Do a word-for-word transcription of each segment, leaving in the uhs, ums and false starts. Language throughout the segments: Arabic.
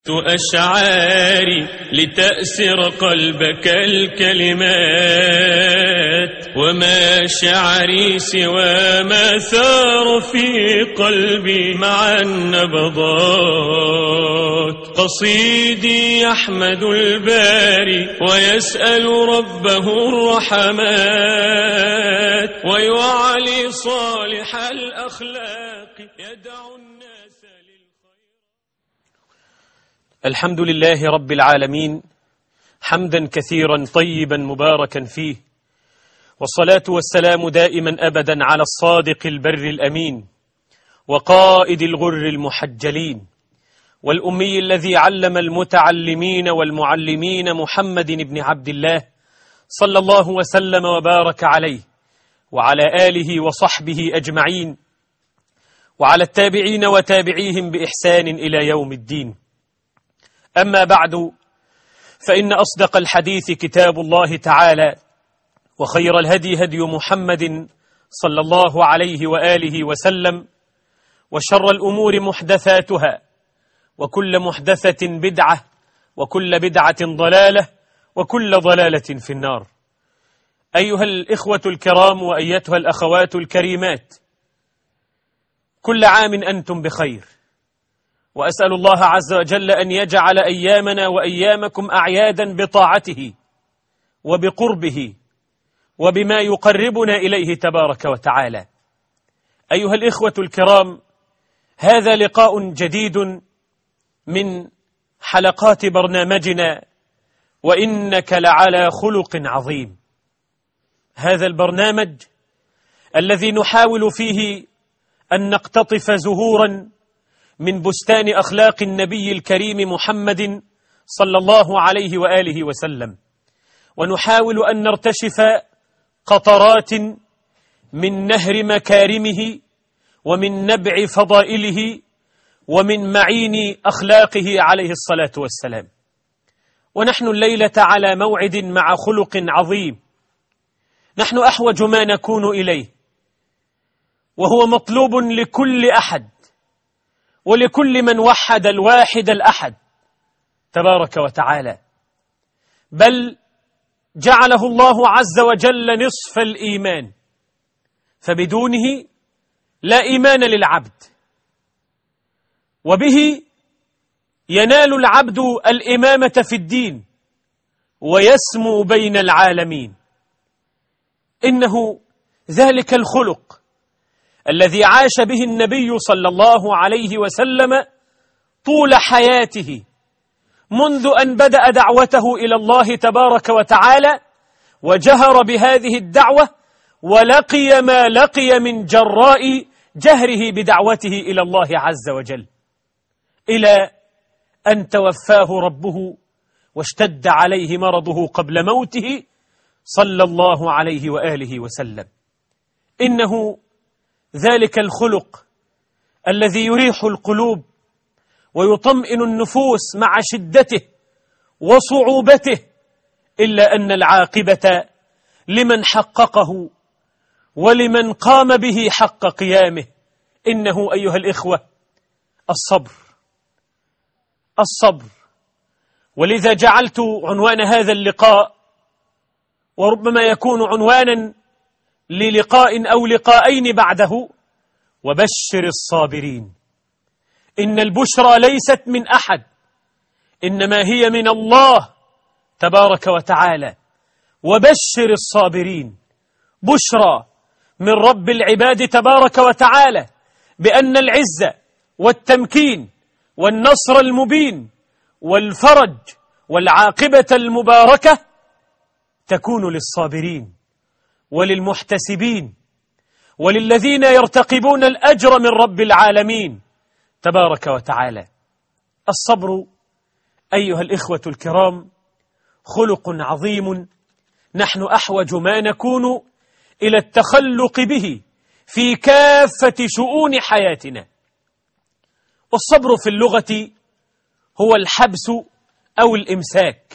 أشعاري لتأسر قلبك الكلمات، وما شعري سوى ما ثار في قلبي مع النبضات. قصيدي يحمد الباري ويسأل ربه الرحمات، ويعلي صالح الأخلاق يدعو الناس للخير. الحمد لله رب العالمين، حمدا كثيرا طيبا مباركا فيه، والصلاة والسلام دائما أبدا على الصادق البر الأمين، وقائد الغر المحجلين، والأمي الذي علم المتعلمين والمعلمين، محمد بن عبد الله صلى الله وسلم وبارك عليه وعلى آله وصحبه أجمعين، وعلى التابعين وتابعيهم بإحسان إلى يوم الدين. أما بعد، فإن أصدق الحديث كتاب الله تعالى، وخير الهدي هدي محمد صلى الله عليه وآله وسلم، وشر الأمور محدثاتها، وكل محدثة بدعة، وكل بدعة ضلالة، وكل ضلالة في النار. أيها الإخوة الكرام وأيتها الأخوات الكريمات، كل عام أنتم بخير، وأسأل الله عز وجل أن يجعل أيامنا وأيامكم أعيادا بطاعته وبقربه وبما يقربنا إليه تبارك وتعالى. أيها الإخوة الكرام، هذا لقاء جديد من حلقات برنامجنا وإنك لعلى خلق عظيم. هذا البرنامج الذي نحاول فيه أن نقتطف زهورا من بستان أخلاق النبي الكريم محمد صلى الله عليه وآله وسلم، ونحاول أن نرتشف قطرات من نهر مكارمه ومن نبع فضائله ومن معين أخلاقه عليه الصلاة والسلام. ونحن الليلة على موعد مع خلق عظيم نحن أحوج ما نكون إليه، وهو مطلوب لكل أحد ولكل من وحد الواحد الأحد تبارك وتعالى، بل جعله الله عز وجل نصف الإيمان، فبدونه لا إيمان للعبد، وبه ينال العبد الإمامة في الدين ويسمو بين العالمين. إنه ذلك الخلق الذي عاش به النبي صلى الله عليه وسلم طول حياته، منذ أن بدأ دعوته إلى الله تبارك وتعالى وجهر بهذه الدعوة، ولقي ما لقي من جراء جهره بدعوته إلى الله عز وجل، إلى أن توفاه ربه واشتد عليه مرضه قبل موته صلى الله عليه وآله وسلم. إنه ذلك الخلق الذي يريح القلوب ويطمئن النفوس مع شدته وصعوبته، إلا أن العاقبة لمن حققه ولمن قام به حق قيامه. إنه أيها الإخوة الصبر، الصبر. ولذا جعلت عنوان هذا اللقاء، وربما يكون عنوانا للقاء أو لقاءين بعده، وبشر الصابرين. إن البشرى ليست من أحد، إنما هي من الله تبارك وتعالى. وبشر الصابرين، بشرى من رب العباد تبارك وتعالى بأن العزة والتمكين والنصر المبين والفرج والعاقبة المباركة تكون للصابرين وللمحتسبين وللذين يرتقبون الأجر من رب العالمين تبارك وتعالى. الصبر أيها الإخوة الكرام خلق عظيم نحن أحوج ما نكون إلى التخلق به في كافة شؤون حياتنا. والصبر في اللغة هو الحبس أو الإمساك.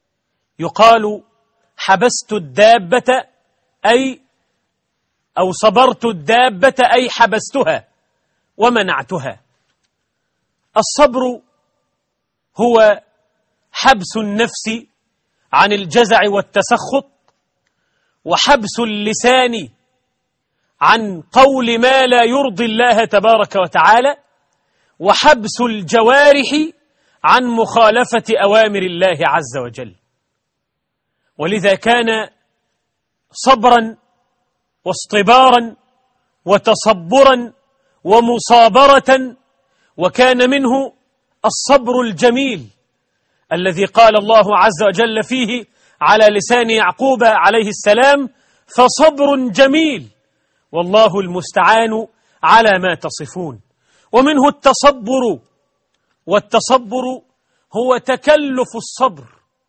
يقال حبست الدابة أي أو صبرت الدابة أي حبستها ومنعتها. الصبر هو حبس النفس عن الجزع والتسخط، وحبس اللسان عن قول ما لا يرضي الله تبارك وتعالى، وحبس الجوارح عن مخالفة أوامر الله عز وجل. ولذا كان صبرا واصطبارا وتصبرا ومصابرة، وكان منه الصبر الجميل الذي قال الله عز وجل فيه على لسان يعقوب عليه السلام: فصبر جميل والله المستعان على ما تصفون. ومنه التصبر، والتصبر هو تكلف الصبر،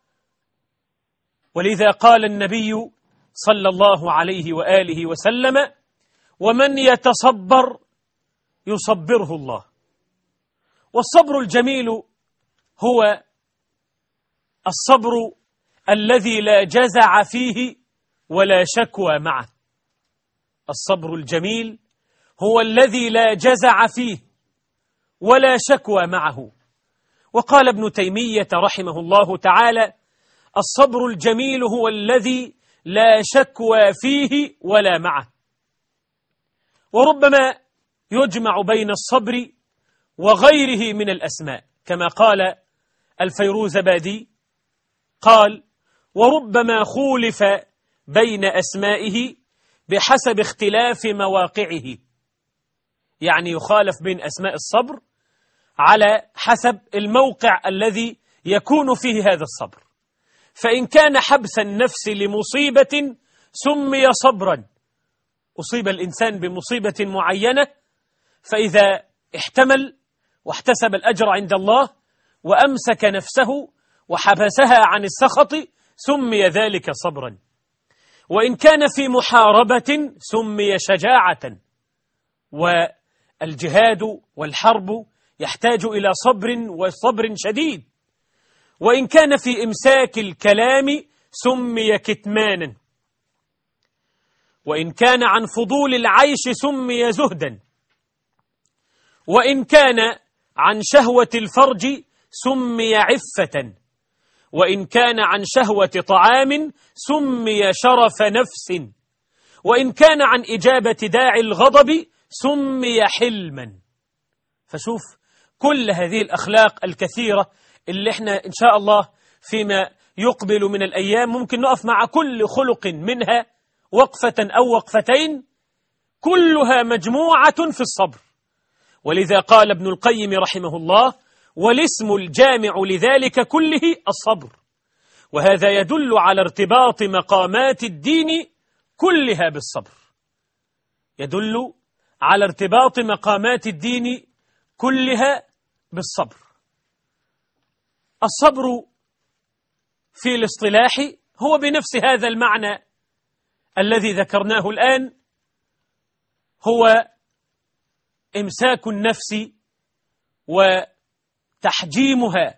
ولذا قال النبي صلى الله عليه وآله وسلم: ومن يتصبر يصبره الله. والصبر الجميل هو الصبر الذي لا جزع فيه ولا شكوى معه. الصبر الجميل هو الذي لا جزع فيه ولا شكوى معه. وقال ابن تيمية رحمه الله تعالى: الصبر الجميل هو الذي لا شكوى فيه ولا معه. وربما يجمع بين الصبر وغيره من الأسماء، كما قال الفيروزبادي قال: وربما خولف بين أسمائه بحسب اختلاف مواقعه. يعني يخالف بين أسماء الصبر على حسب الموقع الذي يكون فيه هذا الصبر. فإن كان حبس النفس لمصيبة سمي صبرا، أصيب الإنسان بمصيبة معينة، فإذا احتمل واحتسب الأجر عند الله وأمسك نفسه وحبسها عن السخط سمي ذلك صبرا. وإن كان في محاربة سمي شجاعة، والجهاد والحرب يحتاج إلى صبر وصبر شديد. وإن كان في إمساك الكلام سمي كتمانا. وإن كان عن فضول العيش سمي زهدا. وإن كان عن شهوة الفرج سمي عفة. وإن كان عن شهوة طعام سمي شرف نفس. وإن كان عن إجابة داعي الغضب سمي حلما. فشوف كل هذه الأخلاق الكثيرة اللي احنا إن شاء الله فيما يقبل من الأيام ممكن نقف مع كل خلق منها وقفة أو وقفتين، كلها مجموعة في الصبر. ولذا قال ابن القيم رحمه الله: والاسم الجامع لذلك كله الصبر. وهذا يدل على ارتباط مقامات الدين كلها بالصبر، يدل على ارتباط مقامات الدين كلها بالصبر. الصبر في الاصطلاح هو بنفس هذا المعنى الذي ذكرناه الآن، هو إمساك النفس وتحجيمها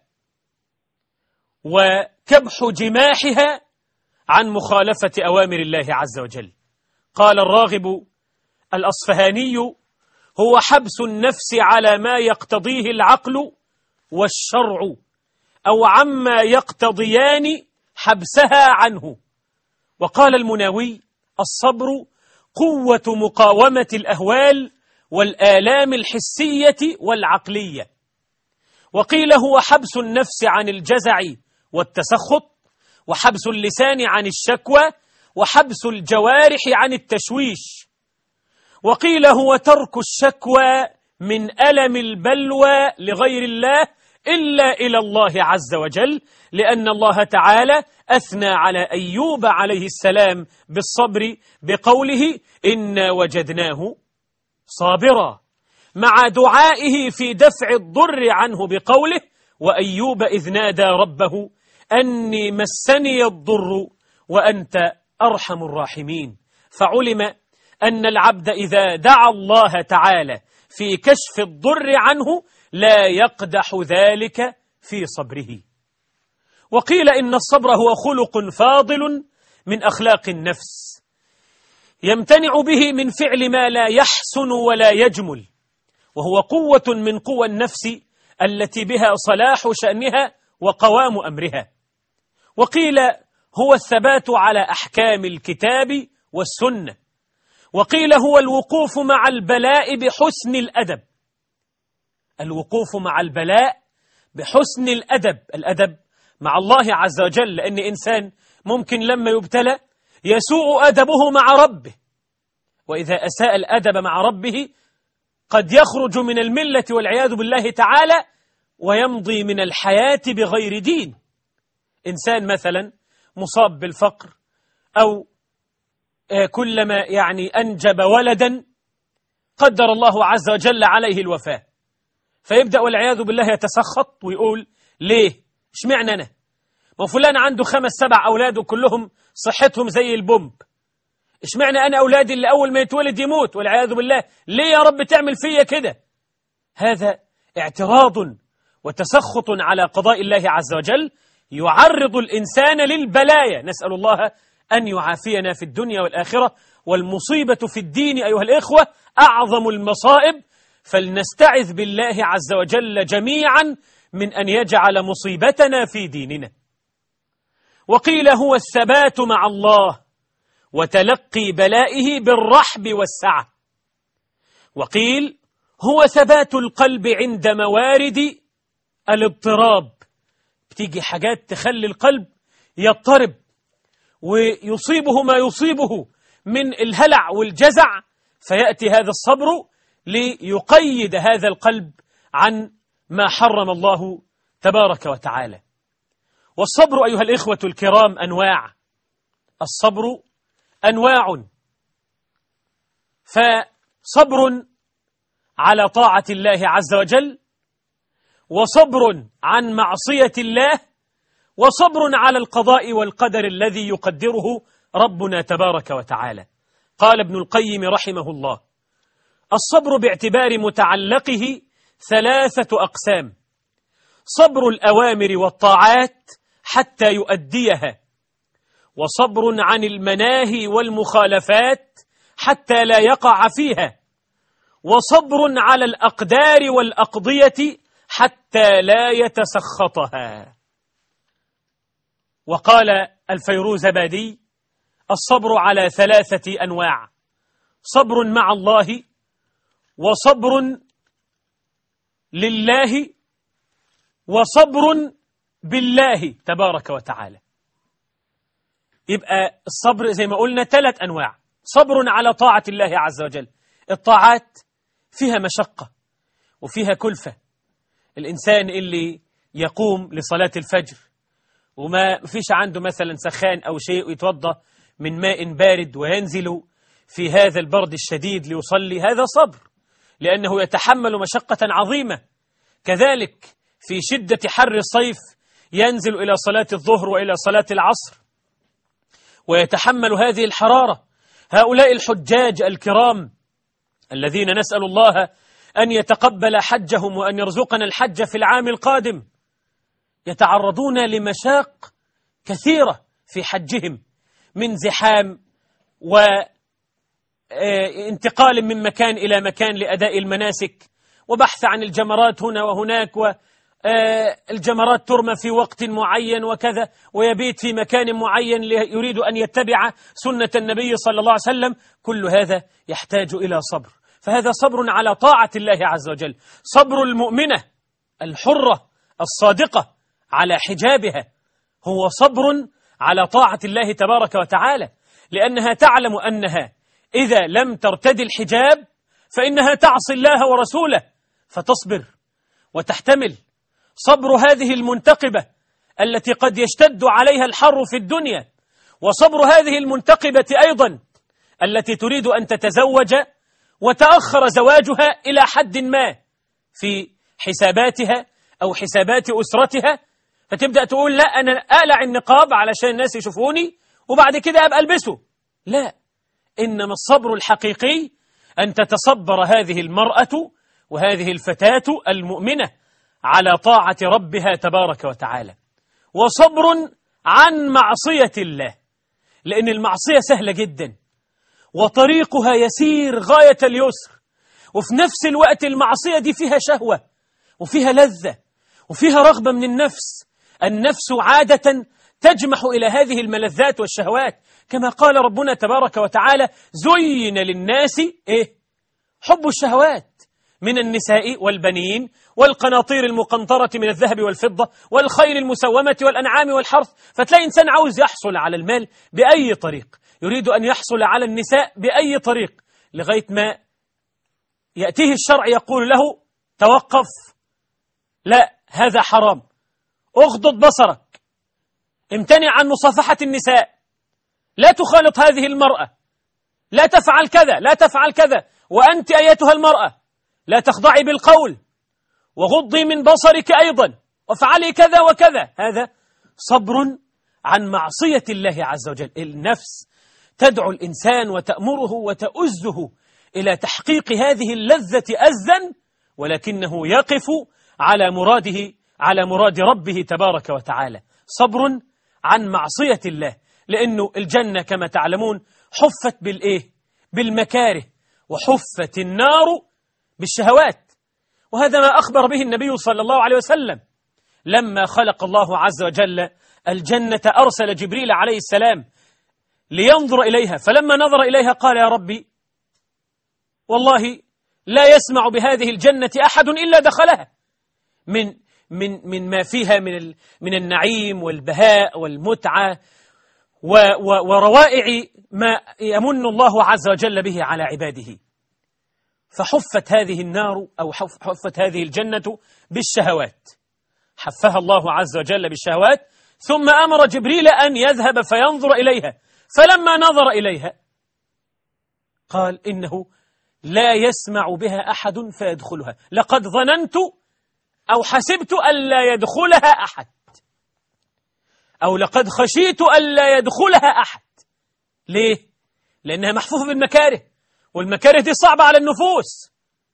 وكبح جماحها عن مخالفة أوامر الله عز وجل. قال الراغب الأصفهاني: هو حبس النفس على ما يقتضيه العقل والشرع، أو عما يقتضيان حبسها عنه. وقال المناوي: الصبر قوة مقاومة الأهوال والآلام الحسية والعقلية. وقيل هو حبس النفس عن الجزع والتسخط، وحبس اللسان عن الشكوى، وحبس الجوارح عن التشويش. وقيل هو ترك الشكوى من ألم البلوى لغير الله إلا إلى الله عز وجل، لأن الله تعالى أثنى على أيوب عليه السلام بالصبر بقوله: إنا وجدناه صابرا، مع دعائه في دفع الضر عنه بقوله: وأيوب إذ نادى ربه أني مسني الضر وأنت أرحم الراحمين. فعلم أن العبد إذا دعا الله تعالى في كشف الضر عنه لا يقدح ذلك في صبره. وقيل إن الصبر هو خلق فاضل من أخلاق النفس، يمتنع به من فعل ما لا يحسن ولا يجمل، وهو قوة من قوى النفس التي بها صلاح شأنها وقوام أمرها. وقيل هو الثبات على أحكام الكتاب والسنة، وقيل هو الوقوف مع البلاء بحسن الأدب. الوقوف مع البلاء بحسن الأدب، الأدب مع الله عز وجل، لأن إنسان ممكن لما يبتلى يسوء أدبه مع ربه، وإذا أساء الأدب مع ربه قد يخرج من الملة والعياذ بالله تعالى ويمضي من الحياة بغير دين. إنسان مثلا مصاب بالفقر، أو كلما يعني أنجب ولدا قدر الله عز وجل عليه الوفاة، فيبدأ والعياذ بالله يتسخط ويقول ليه؟ اشمعنى أنا؟ ما فلان عنده خمس سبع أولاد وكلهم صحتهم زي البومب، اشمعنى أنا أولادي اللي أول ما يتولد يموت والعياذ بالله؟ ليه يا رب تعمل فيا كده؟ هذا اعتراض وتسخط على قضاء الله عز وجل يعرض الإنسان للبلايا. نسأل الله أن يعافينا في الدنيا والآخرة، والمصيبة في الدين أيها الإخوة أعظم المصائب، فلنستعذ بالله عز وجل جميعا من أن يجعل مصيبتنا في ديننا. وقيل هو الثبات مع الله وتلقي بلائه بالرحب والسعة، وقيل هو ثبات القلب عند موارد الاضطراب. بتيجي حاجات تخلي القلب يضطرب ويصيبه ما يصيبه من الهلع والجزع، فيأتي هذا الصبر ليقيد هذا القلب عن ما حرم الله تبارك وتعالى. والصبر أيها الإخوة الكرام أنواع، الصبر أنواع، فصبر على طاعة الله عز وجل، وصبر عن معصية الله، وصبر على القضاء والقدر الذي يقدره ربنا تبارك وتعالى. قال ابن القيم رحمه الله: الصبر باعتبار متعلقه ثلاثة أقسام: صبر الأوامر والطاعات حتى يؤديها، وصبر عن المناهي والمخالفات حتى لا يقع فيها، وصبر على الأقدار والأقضية حتى لا يتسخطها. وقال الفيروزبادي: الصبر على ثلاثة أنواع: صبر مع الله، وصبر لله، وصبر بالله تبارك وتعالى. يبقى الصبر زي ما قلنا ثلاث أنواع: صبر على طاعة الله عز وجل، الطاعات فيها مشقة وفيها كلفة. الإنسان اللي يقوم لصلاة الفجر وما فيش عنده مثلا سخان أو شيء ويتوضأ من ماء بارد وينزل في هذا البرد الشديد ليصلي، هذا صبر، لأنه يتحمل مشقة عظيمة. كذلك في شدة حر الصيف ينزل إلى صلاة الظهر وإلى صلاة العصر ويتحمل هذه الحرارة. هؤلاء الحجاج الكرام الذين نسأل الله أن يتقبل حجهم وأن يرزقنا الحج في العام القادم يتعرضون لمشاق كثيرة في حجهم، من زحام وانتقال من مكان إلى مكان لأداء المناسك، وبحث عن الجمرات هنا وهناك، والجمرات ترمى في وقت معين وكذا، ويبيت في مكان معين يريد أن يتبع سنة النبي صلى الله عليه وسلم. كل هذا يحتاج إلى صبر، فهذا صبر على طاعة الله عز وجل. صبر المؤمنة الحرة الصادقة على حجابها هو صبر على طاعة الله تبارك وتعالى، لأنها تعلم أنها إذا لم ترتدي الحجاب فإنها تعصي الله ورسوله، فتصبر وتحتمل. صبر هذه المنتقبة التي قد يشتد عليها الحر في الدنيا، وصبر هذه المنتقبة أيضا التي تريد أن تتزوج وتأخر زواجها إلى حد ما في حساباتها أو حسابات أسرتها، فتبدأ تقول لا أنا أقلع النقاب علشان الناس يشوفوني وبعد كده أبقى ألبسه. لا، إنما الصبر الحقيقي أن تتصبر هذه المرأة وهذه الفتاة المؤمنة على طاعة ربها تبارك وتعالى، وصبر عن معصية الله، لأن المعصية سهلة جدا وطريقها يسير غاية اليسر، وفي نفس الوقت المعصية دي فيها شهوة وفيها لذة وفيها رغبة من النفس. النفس عادة تجمح إلى هذه الملذات والشهوات، كما قال ربنا تبارك وتعالى: زين للناس إيه؟ حب الشهوات من النساء والبنين والقناطير المقنطرة من الذهب والفضة والخيل المسومة والأنعام والحرث. فتلاقي إنسان عاوز يحصل على المال بأي طريق، يريد أن يحصل على النساء بأي طريق، لغاية ما يأتيه الشرع يقول له: توقف، لا، هذا حرام، اغضض بصرك، امتنع عن مصافحة النساء، لا تخالط هذه المرأة، لا تفعل كذا، لا تفعل كذا، وأنت أيتها المرأة لا تخضعي بالقول، وغضي من بصرك أيضا، وافعلي كذا وكذا. هذا صبر عن معصية الله عز وجل. النفس تدعو الإنسان وتأمره وتؤزه إلى تحقيق هذه اللذة أزا، ولكنه يقف على مراده على مراد ربه تبارك وتعالى. صبر عن معصية الله، لأنه الجنة كما تعلمون حفت بالإيه؟ بالمكاره، وحفت النار بالشهوات. وهذا ما أخبر به النبي صلى الله عليه وسلم لما خلق الله عز وجل الجنة، أرسل جبريل عليه السلام لينظر إليها، فلما نظر إليها قال: يا ربي والله لا يسمع بهذه الجنة أحد إلا دخلها، من من من ما فيها من من النعيم والبهاء والمتعة وروائع ما يمن الله عز وجل به على عباده. فحفت هذه النار أو حفت هذه الجنة بالشهوات، حفها الله عز وجل بالشهوات، ثم أمر جبريل أن يذهب فينظر إليها، فلما نظر إليها قال: إنه لا يسمع بها أحد فيدخلها، لقد ظننت أو حسبت ألا يدخلها أحد، أو لقد خشيت ألا يدخلها أحد. ليه؟ لأنها محفوفة بالمكاره، والمكاره دي صعبة على النفوس.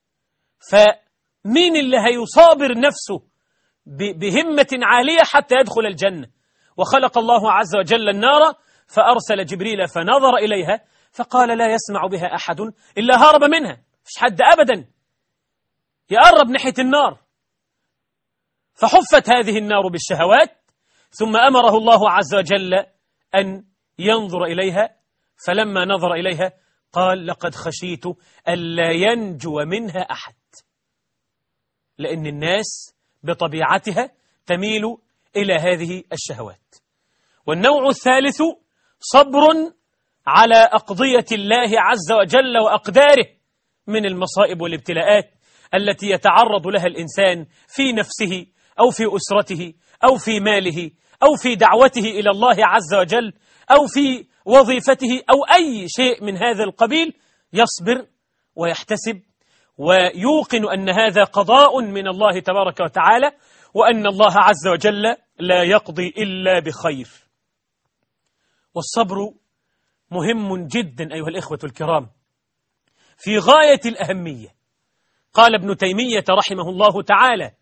فمين اللي هيصابر نفسه بهمة عالية حتى يدخل الجنة؟ وخلق الله عز وجل النار، فأرسل جبريل فنظر إليها فقال: لا يسمع بها أحد إلا هارب منها، مش حد أبدا يقرب ناحية النار. فحفت هذه النار بالشهوات، ثم أمره الله عز وجل أن ينظر إليها، فلما نظر إليها قال: لقد خشيت ألا ينجو منها أحد، لأن الناس بطبيعتها تميل إلى هذه الشهوات. والنوع الثالث صبر على أقضية الله عز وجل وأقداره من المصائب والابتلاءات التي يتعرض لها الإنسان في نفسه أو في أسرته أو في ماله أو في دعوته إلى الله عز وجل أو في وظيفته أو أي شيء من هذا القبيل. يصبر ويحتسب ويوقن أن هذا قضاء من الله تبارك وتعالى، وأن الله عز وجل لا يقضي إلا بخير. والصبر مهم جدا أيها الإخوة الكرام، في غاية الأهمية. قال ابن تيمية رحمه الله تعالى: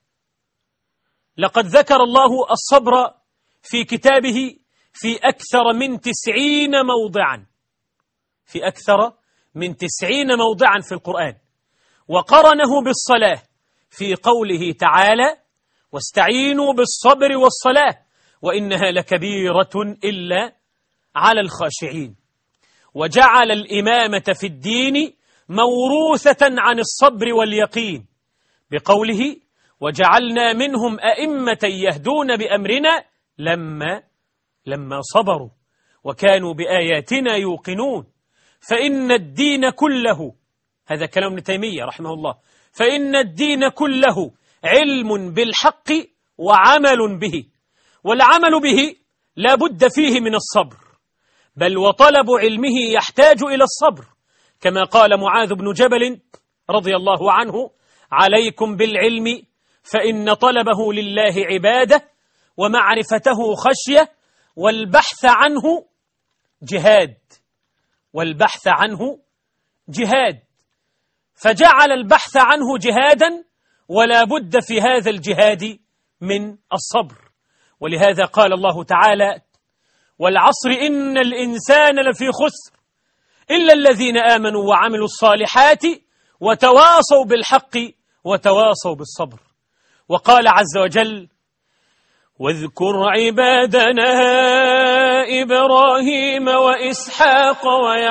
لقد ذكر الله الصبر في كتابه في أكثر من تسعين موضعا في أكثر من تسعين موضعا في القرآن، وقرنه بالصلاة في قوله تعالى: واستعينوا بالصبر والصلاة وإنها لكبيرة إلا على الخاشعين. وجعل الإمامة في الدين موروثة عن الصبر واليقين بقوله: وجعلنا منهم أئمة يهدون بأمرنا لما لما صبروا وكانوا بآياتنا يوقنون. فإن الدين كله، هذا كلام ابن تيمية رحمه الله، فإن الدين كله علم بالحق وعمل به، والعمل به لا بد فيه من الصبر، بل وطلب علمه يحتاج إلى الصبر، كما قال معاذ بن جبل رضي الله عنه: عليكم بالعلم فإن طلبه لله عبادة، ومعرفته خشية، والبحث عنه جهاد والبحث عنه جهاد فجعل البحث عنه جهادا، ولا بد في هذا الجهاد من الصبر. ولهذا قال الله تعالى: والعصر إن الإنسان لفي خسر إلا الذين آمنوا وعملوا الصالحات وتواصوا بالحق وتواصوا بالصبر. وقال عز وجل: واذكر عبادنا إبراهيم وإسحاق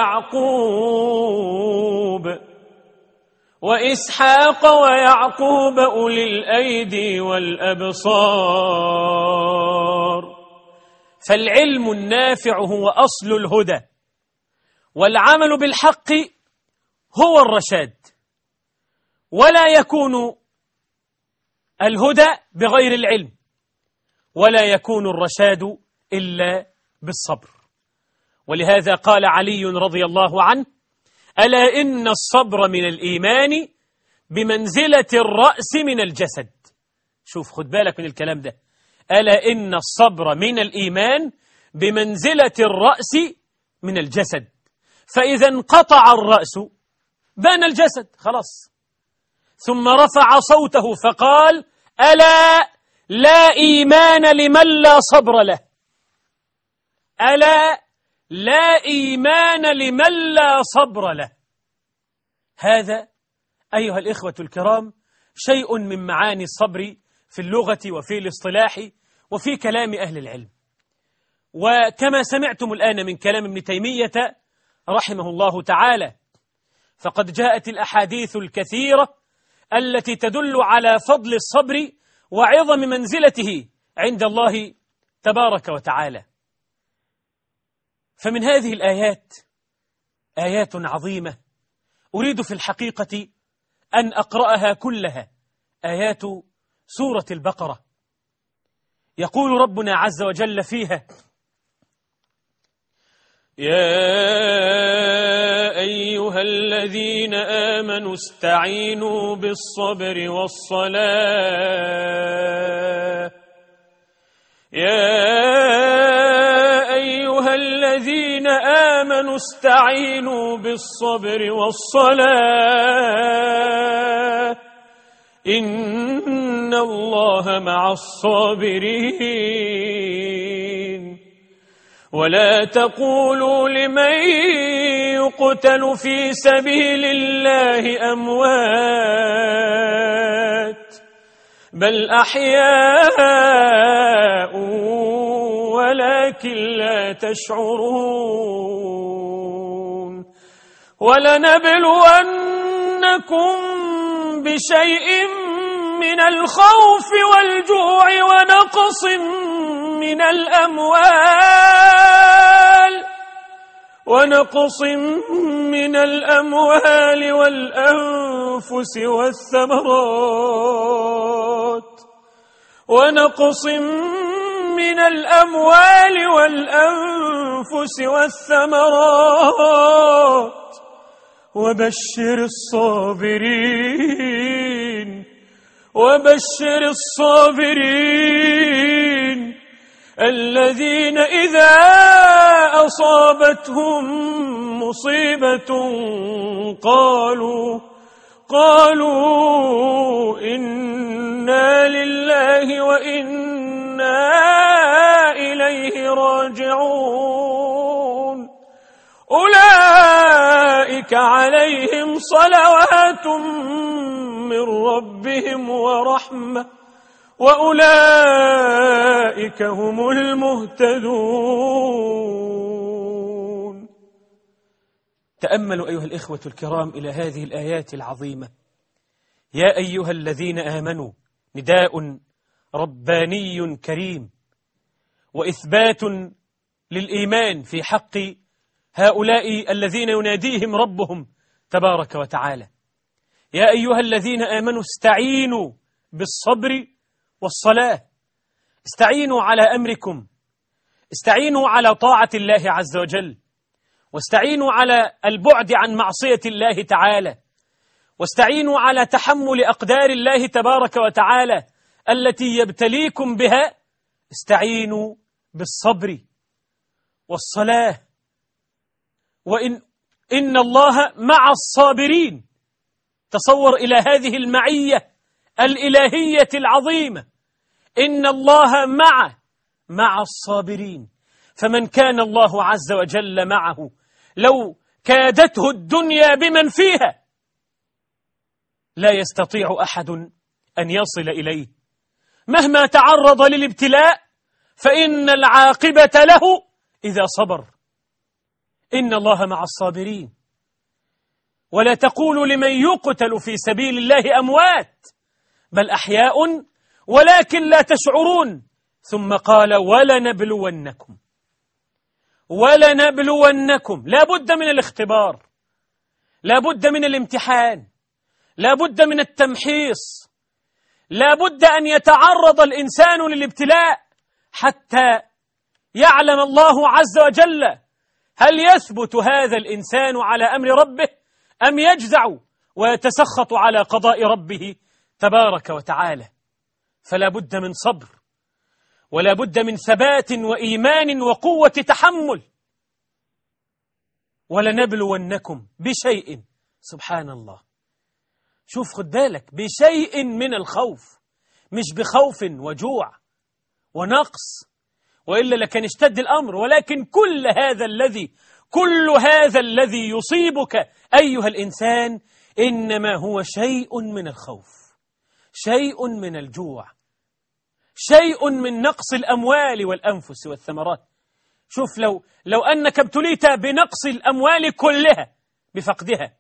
ويعقوب وإسحاق ويعقوب أولي الأيدي والأبصار. فالعلم النافع هو أصل الهدى، والعمل بالحق هو الرشاد، ولا يكون الهدى بغير العلم، ولا يكون الرشاد إلا بالصبر. ولهذا قال علي رضي الله عنه: ألا إن الصبر من الإيمان بمنزلة الرأس من الجسد. شوف، خد بالك من الكلام ده. ألا إن الصبر من الإيمان بمنزلة الرأس من الجسد، فإذا انقطع الرأس بان الجسد خلاص. ثم رفع صوته فقال: ألا لا إيمان لمن لا صبر له. ألا لا إيمان لمن لا صبر له. هذا أيها الإخوة الكرام شيء من معاني الصبر في اللغة وفي الاصطلاح وفي كلام أهل العلم. وكما سمعتم الآن من كلام ابن تيمية رحمه الله تعالى، فقد جاءت الأحاديث الكثيرة التي تدل على فضل الصبر وعظم منزلته عند الله تبارك وتعالى. فمن هذه الآيات آيات عظيمة أريد في الحقيقة أن أقرأها كلها، آيات سورة البقرة. يقول ربنا عز وجل فيها: يا أيها الذين آمنوا استعينوا بالصبر والصلاة يا أيها الذين آمنوا استعينوا بالصبر والصلاة إن الله مع الصابرين. ولا تقولوا لمن يقتل في سبيل الله أموات بل أحياء ولكن لا تشعرون. ولنبلونكم بشيء من الخوف والجوع ونقص من الأموال ونقص من الأموال والأنفس والثمرات ونقص من الأموال والأنفس والثمرات وبشر الصابرين وبشر الصابرين الذين إذا أصابتهم مصيبة قالوا قالوا إنا لله وإنا إليه راجعون. أولئك عليهم صلوات من ربهم ورحمة وأولئك هم المهتدون. تأملوا أيها الإخوة الكرام إلى هذه الآيات العظيمة. يا أيها الذين آمنوا نداء رباني كريم وإثبات للإيمان في حق هؤلاء الذين يناديهم ربهم تبارك وتعالى. يا أيها الذين آمنوا استعينوا بالصبر والصلاة. استعينوا على أمركم، استعينوا على طاعة الله عز وجل، واستعينوا على البعد عن معصية الله تعالى، واستعينوا على تحمل أقدار الله تبارك وتعالى التي يبتليكم بها. استعينوا بالصبر والصلاة، وإن إن الله مع الصابرين. تصور إلى هذه المعية الإلهية العظيمة، إن الله مع مع الصابرين. فمن كان الله عز وجل معه لو كادته الدنيا بمن فيها لا يستطيع أحد أن يصل إليه مهما تعرض للابتلاء فإن العاقبة له إذا صبر. إن الله مع الصابرين. ولا تقولوا لمن يقتل في سبيل الله أموات بل أحياء ولكن لا تشعرون. ثم قال ولنبلونكم ولنبلونكم. لا بد من الاختبار، لا بد من الامتحان، لا بد من التمحيص، لا بد أن يتعرض الإنسان للابتلاء حتى يعلم الله عز وجل هل يثبت هذا الإنسان على أمر ربه أم يجزع ويتسخط على قضاء ربه تبارك وتعالى. فلا بد من صبر، ولا بد من ثبات وإيمان وقوة تحمل. ولنبلونكم بشيء، سبحان الله، شوف خد بالك، بشيء من الخوف، مش بخوف وجوع ونقص، وإلا لكان اشتد الأمر. ولكن كل هذا الذي كل هذا الذي يصيبك أيها الإنسان إنما هو شيء من الخوف، شيء من الجوع، شيء من نقص الأموال والأنفس والثمرات. شوف لو لو أنك ابتليت بنقص الأموال كلها، بفقدها،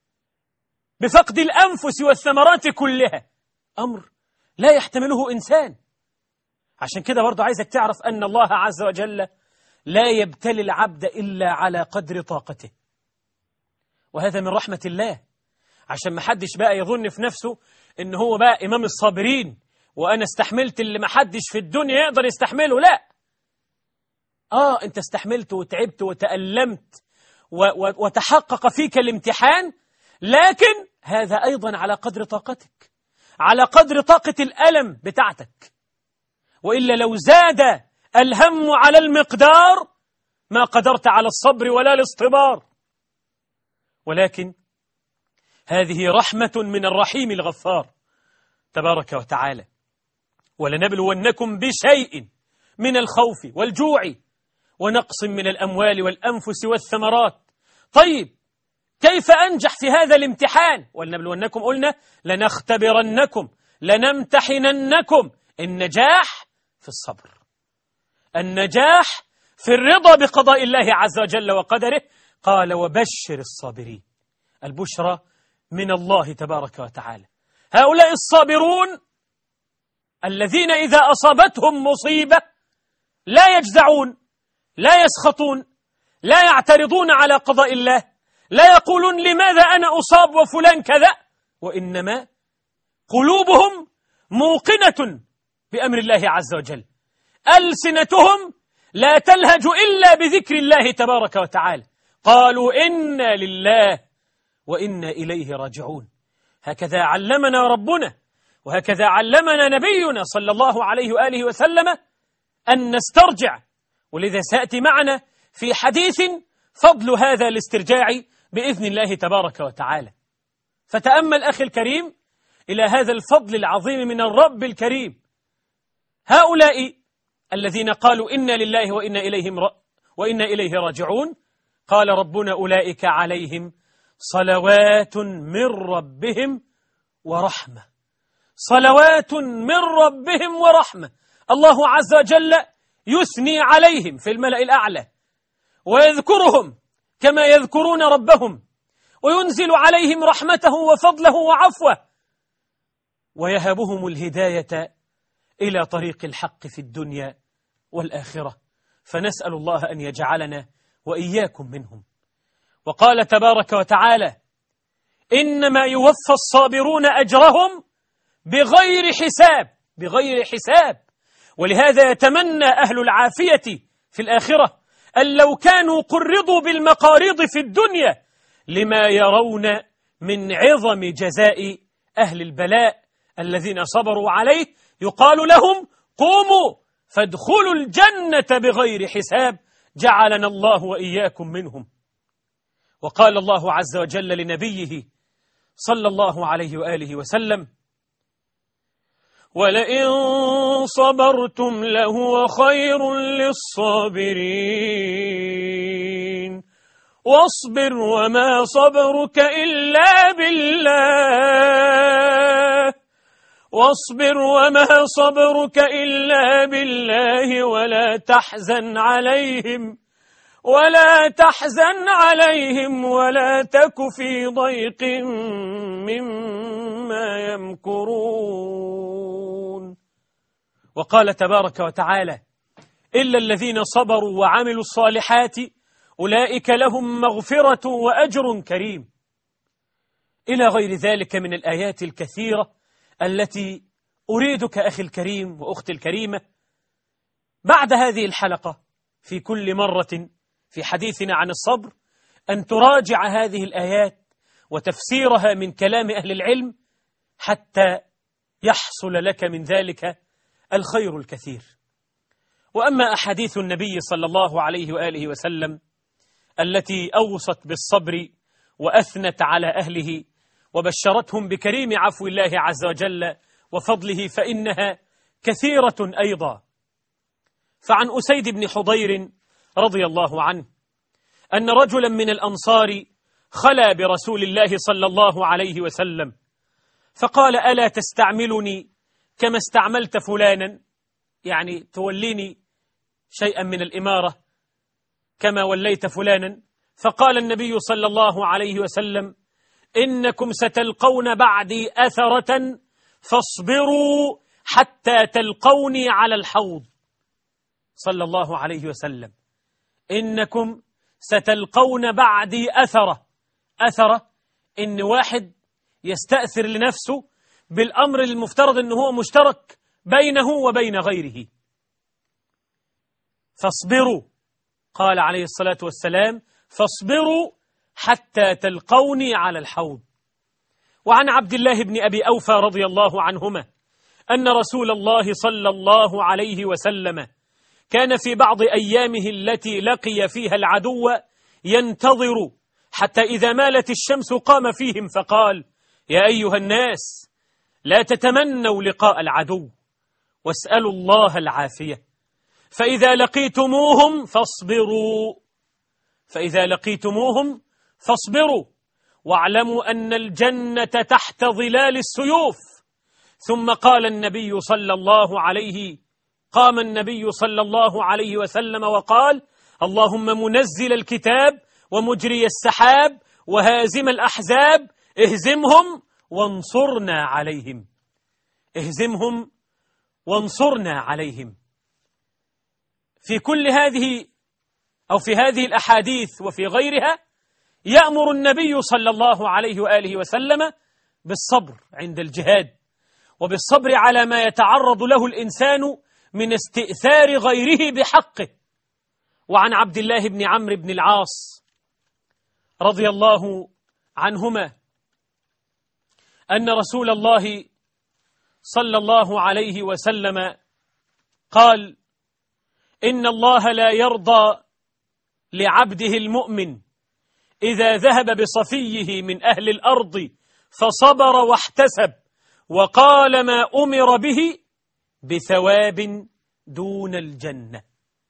بفقد الأنفس والثمرات كلها، أمر لا يحتمله إنسان. عشان كده برضو عايزك تعرف أن الله عز وجل لا يبتلي العبد إلا على قدر طاقته، وهذا من رحمة الله. عشان ما حدش بقى يظن في نفسه إن هو بقى إمام الصابرين وأنا استحملت اللي ما حدش في الدنيا يقدر يستحمله. لا، آه أنت استحملت وتعبت وتألمت وتحقق فيك الامتحان، لكن هذا أيضا على قدر طاقتك، على قدر طاقة الألم بتاعتك. وإلا لو زاد الهم على المقدار ما قدرت على الصبر ولا الاصطبار. ولكن هذه رحمة من الرحيم الغفار تبارك وتعالى. ولنبلونكم بشيء من الخوف والجوع ونقص من الأموال والأنفس والثمرات. طيب كيف أنجح في هذا الامتحان؟ ولنبلونكم قلنا لنختبرنكم لنمتحننكم. النجاح في الصبر، النجاح في الرضا بقضاء الله عز وجل وقدره. قال وبشر الصابرين. البشرى من الله تبارك وتعالى. هؤلاء الصابرون الذين إذا أصابتهم مصيبة لا يجزعون، لا يسخطون، لا يعترضون على قضاء الله، لا يقولون لماذا أنا أصاب وفلان كذا، وإنما قلوبهم موقنة بأمر الله عز وجل، ألسنتهم لا تلهج إلا بذكر الله تبارك وتعالى. قالوا إنا لله وإنا إليه راجعون. هكذا علمنا ربنا، وهكذا علمنا نبينا صلى الله عليه وآله وسلم أن نسترجع. ولذا سأتي معنا في حديث فضل هذا الاسترجاع بإذن الله تبارك وتعالى. فتأمل أخي الكريم إلى هذا الفضل العظيم من الرب الكريم. هؤلاء الذين قالوا إنا لله وإنا إليه وإنا إليه راجعون، قال ربنا أولئك عليهم صلوات من ربهم ورحمة. صلوات من ربهم ورحمة. الله عز وجل يثني عليهم في الملأ الأعلى ويذكرهم كما يذكرون ربهم، وينزل عليهم رحمته وفضله وعفوه، ويهبهم الهداية إلى طريق الحق في الدنيا والآخرة. فنسأل الله أن يجعلنا وإياكم منهم. وقال تبارك وتعالى إنما يوفى الصابرون أجرهم بغير حساب، بغير حساب. ولهذا يتمنى أهل العافية في الآخرة أن لو كانوا قرضوا بالمقارض في الدنيا لما يرون من عظم جزاء أهل البلاء الذين صبروا عليه، يقال لهم قوموا فادخلوا الجنة بغير حساب، جعلنا الله وإياكم منهم. وقال الله عز وجل لنبيه صلى الله عليه وآله وسلم ولئن صبرتم لهو خير للصابرين واصبر وما صبرك إلا بالله واصبر وما صبرك إلا بالله ولا تحزن عليهم ولا تحزن عليهم ولا تك في ضيق مما يمكرون. وقال تبارك وتعالى: إلا الذين صبروا وعملوا الصالحات أولئك لهم مغفرة وأجر كريم، إلى غير ذلك من الآيات الكثيرة التي أريدك أخي الكريم وأختي الكريمة بعد هذه الحلقة في كل مرة في حديثنا عن الصبر أن تراجع هذه الآيات وتفسيرها من كلام أهل العلم حتى يحصل لك من ذلك الخير الكثير. وأما أحاديث النبي صلى الله عليه وآله وسلم التي أوصت بالصبر وأثنت على أهله وبشرتهم بكريم عفو الله عز وجل وفضله فإنها كثيرة أيضا. فعن أسيد بن حضير رضي الله عنه أن رجلا من الأنصار خلا برسول الله صلى الله عليه وسلم فقال: ألا تستعملني كما استعملت فلانا، يعني توليني شيئا من الإمارة كما وليت فلانا. فقال النبي صلى الله عليه وسلم: إنكم ستلقون بعدي أثرة فاصبروا حتى تلقوني على الحوض. صلى الله عليه وسلم: إنكم ستلقون بعدي أثرة. أثرة إن واحد يستأثر لنفسه بالأمر المفترض أنه هو مشترك بينه وبين غيره. فاصبروا، قال عليه الصلاة والسلام: فاصبروا حتى تلقوني على الحوض. وعن عبد الله بن أبي أوفى رضي الله عنهما أن رسول الله صلى الله عليه وسلم كان في بعض أيامه التي لقي فيها العدو ينتظر حتى إذا مالت الشمس قام فيهم فقال: يا أيها الناس لا تتمنوا لقاء العدو واسألوا الله العافية، فإذا لقيتموهم فاصبروا فإذا لقيتموهم فاصبروا واعلموا أن الجنة تحت ظلال السيوف. ثم قال النبي صلى الله عليه قام النبي صلى الله عليه وسلم وقال: اللهم منزل الكتاب ومجري السحاب وهازم الأحزاب اهزمهم وانصرنا عليهم. اهزمهم وانصرنا عليهم. في كل هذه أو في هذه الأحاديث وفي غيرها يأمر النبي صلى الله عليه وآله وسلم بالصبر عند الجهاد، وبالصبر على ما يتعرض له الإنسان من استئثار غيره بحقه. وعن عبد الله بن عمرو بن العاص رضي الله عنهما أن رسول الله صلى الله عليه وسلم قال: إن الله لا يرضى لعبده المؤمن إذا ذهب بصفيه من أهل الأرض فصبر واحتسب وقال ما أمر به بثواب دون الجنة.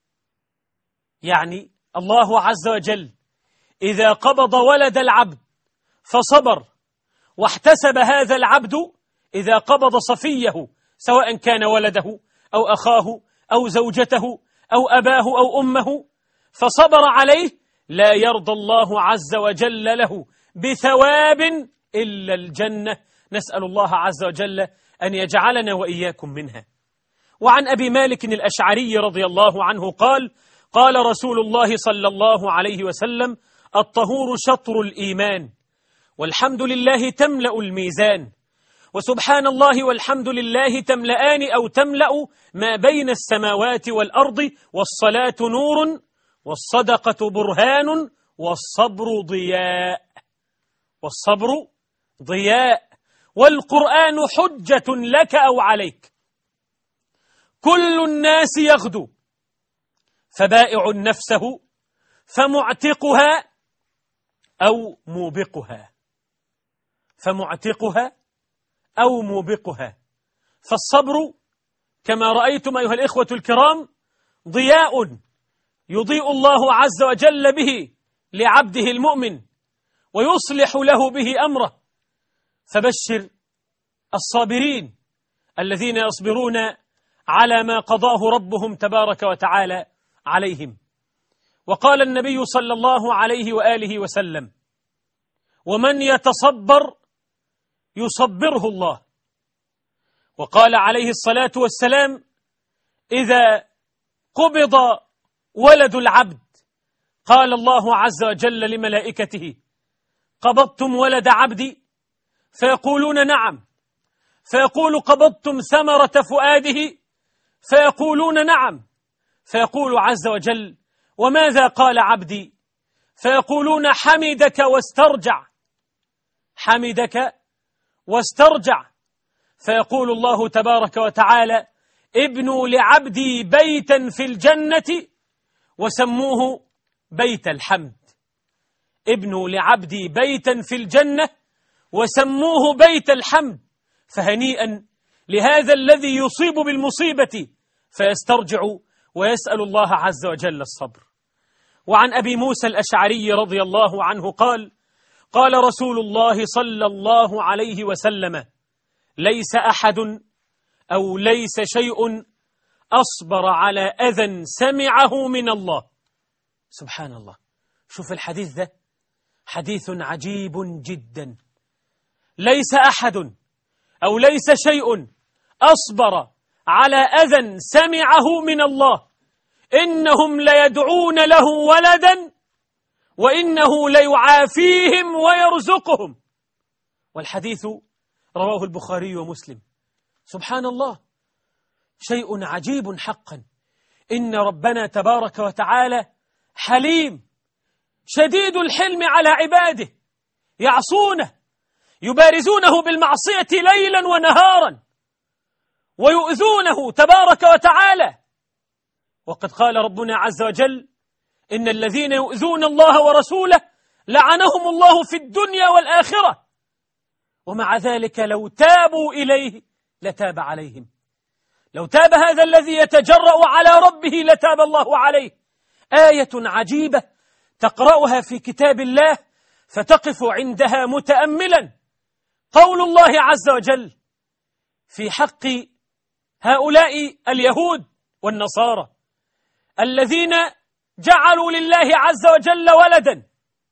يعني الله عز وجل إذا قبض ولد العبد فصبر واحتسب هذا العبد إذا قبض صفيه سواء كان ولده أو أخاه أو زوجته أو أباه أو أمه فصبر عليه، لا يرضى الله عز وجل له بثواب إلا الجنة. نسأل الله عز وجل أن يجعلنا وإياكم منها. وعن أبي مالك الأشعري رضي الله عنه قال: قال رسول الله صلى الله عليه وسلم: الطهور شطر الإيمان، والحمد لله تملأ الميزان، وسبحان الله والحمد لله تملأان أو تملأ ما بين السماوات والأرض، والصلاة نور، والصدقة برهان، والصبر ضياء والصبر ضياء والقرآن حجة لك أو عليك. كل الناس يغدو فبائع نفسه فمعتقها أو موبقها فمعتقها أو موبقها. فالصبر كما رأيتم أيها الإخوة الكرام ضياء يضيء الله عز وجل به لعبده المؤمن ويصلح له به أمره. فبشر الصابرين الذين يصبرون على ما قضاه ربهم تبارك وتعالى عليهم. وقال النبي صلى الله عليه وآله وسلم: ومن يتصبر يصبره الله. وقال عليه الصلاة والسلام: إذا قبض ولد العبد قال الله عز وجل لملائكته: قبضتم ولد عبدي؟ فيقولون نعم. فيقول: قبضتم ثمرة فؤاده؟ فيقولون نعم. فيقول عز وجل: وماذا قال عبدي؟ فيقولون: حمدك واسترجع، حمدك واسترجع. فيقول الله تبارك وتعالى: ابنوا لعبدي بيتا في الجنة وسموه بيت الحمد. ابنوا لعبدي بيتا في الجنة وسموه بيت الحمد. فهنيئا لهذا الذي يصيب بالمصيبة فيسترجع ويسأل الله عز وجل الصبر. وعن أبي موسى الأشعري رضي الله عنه قال: قال رسول الله صلى الله عليه وسلم: ليس أحد أو ليس شيء أصبر على أذى سمعه من الله. سبحان الله، شوف الحديث ده، حديث عجيب جدا. ليس أحد أو ليس شيء أصبر على أذى سمعه من الله، إنهم ليدعون له ولدا وإنه ليعافيهم ويرزقهم. والحديث رواه البخاري ومسلم. سبحان الله، شيء عجيب حقا. إن ربنا تبارك وتعالى حليم شديد الحلم على عباده، يعصونه، يبارزونه بالمعصية ليلا ونهارا، ويؤذونه تبارك وتعالى. وقد قال ربنا عز وجل: إن الذين يؤذون الله ورسوله لعنهم الله في الدنيا والآخرة، ومع ذلك لو تابوا إليه لتاب عليهم. لو تاب هذا الذي يتجرأ على ربه لتاب الله عليه. آية عجيبة تقرأها في كتاب الله فتقف عندها متأملا. قول الله عز وجل في حق هؤلاء اليهود والنصارى الذين جعلوا لله عز وجل ولدا.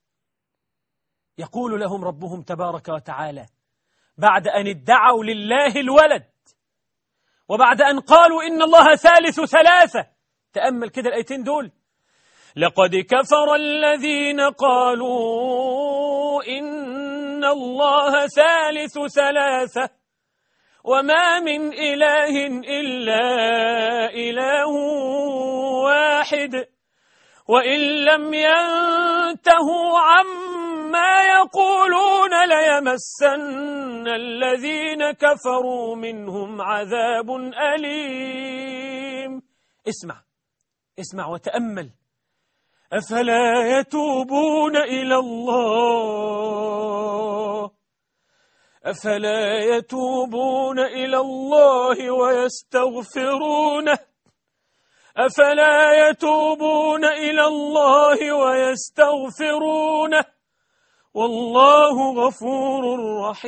يقول لهم ربهم تبارك وتعالى بعد أن ادعوا لله الولد، وبعد أن قالوا إن الله ثالث ثلاثة. تأمل كده الآيتين دول: لقد كفر الذين قالوا إن الله ثالث ثلاثة وما من إله إلا إله واحد وإن لم ينتهوا عما يقولون ليمسن الذين كفروا منهم عذاب أليم. اسمع اسمع وتأمل: أفلا يتوبون إلى الله أفلا يتوبون إلى الله ويستغفرونه أفلا يتوبون إلى الله ويستغفرونه والله غفور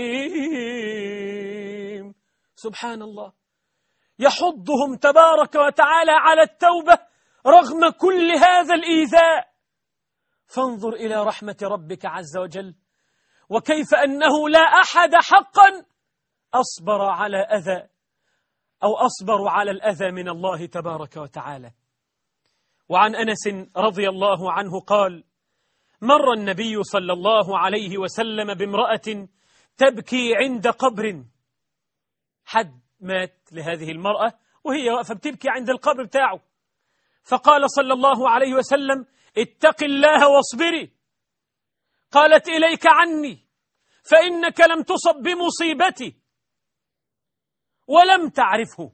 رحيم. سبحان الله، يحضهم تبارك وتعالى على التوبة رغم كل هذا الإيذاء. فانظر إلى رحمة ربك عز وجل، وكيف أنه لا أحد حقا أصبر على أذى أو أصبر على الأذى من الله تبارك وتعالى. وعن أنس رضي الله عنه قال: مر النبي صلى الله عليه وسلم بامرأة تبكي عند قبر. حد مات لهذه المرأة وهي واقفة بتبكي عند القبر بتاعه، فقال صلى الله عليه وسلم: اتق الله واصبري. قالت: إليك عني فإنك لم تصب بمصيبتي ولم تعرفه.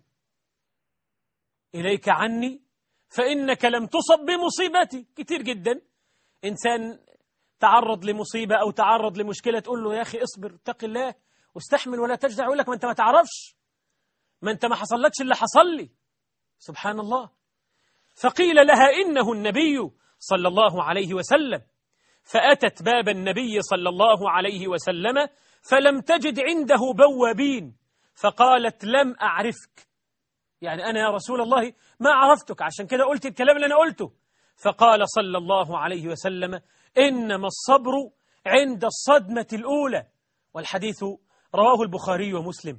إليك عني فإنك لم تصب بمصيبتي. كتير جدا إنسان تعرض لمصيبة أو تعرض لمشكلة تقول له: يا أخي اصبر، اتق الله واستحمل ولا تجزع. يقول لك: ما أنت ما تعرفش، ما أنت ما حصلكش اللي حصل لي. سبحان الله. فقيل لها: إنه النبي صلى الله عليه وسلم. فأتت باب النبي صلى الله عليه وسلم فلم تجد عنده بوابين، فقالت لم أعرفك، يعني أنا يا رسول الله ما عرفتك، عشان كده قلت الكلام اللي أنا قلته. فقال صلى الله عليه وسلم إنما الصبر عند الصدمة الأولى، والحديث رواه البخاري ومسلم.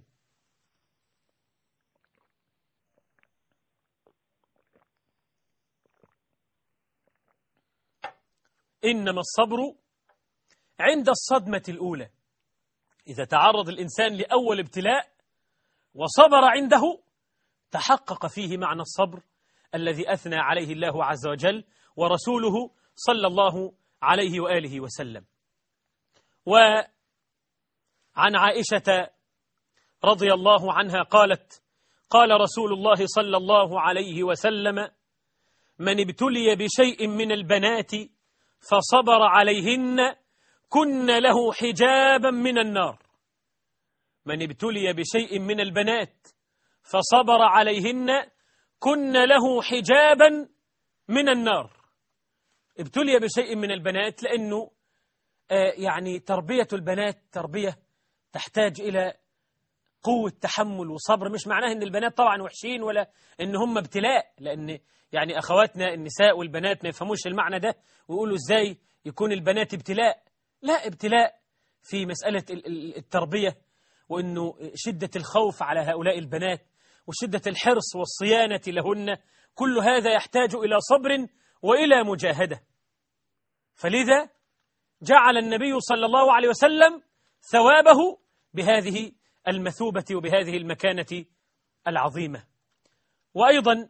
إنما الصبر عند الصدمة الأولى، إذا تعرض الإنسان لأول ابتلاء وصبر عنده تحقق فيه معنى الصبر الذي أثنى عليه الله عز وجل ورسوله صلى الله عليه وآله وسلم. وعن عائشة رضي الله عنها قالت قال رسول الله صلى الله عليه وسلم من ابتلي بشيء من البنات فصبر عليهن كن له حجابا من النار. من ابتلي بشيء من البنات فصبر عليهن كن له حجابا من النار. ابتلي بشيء من البنات لأنه آه يعني تربية البنات تربية تحتاج إلى قوة تحمل وصبر. مش معناه أن البنات طبعا وحشين ولا أن هم ابتلاء، لأن يعني أخواتنا النساء والبنات ما يفهموش المعنى ده ويقولوا إزاي يكون البنات ابتلاء. لا، ابتلاء في مسألة التربية، وأنه شدة الخوف على هؤلاء البنات وشدة الحرص والصيانة لهن، كل هذا يحتاج إلى صبر وإلى مجاهدة. فلذا جعل النبي صلى الله عليه وسلم ثوابه بهذه المثوبة وبهذه المكانة العظيمة. وأيضا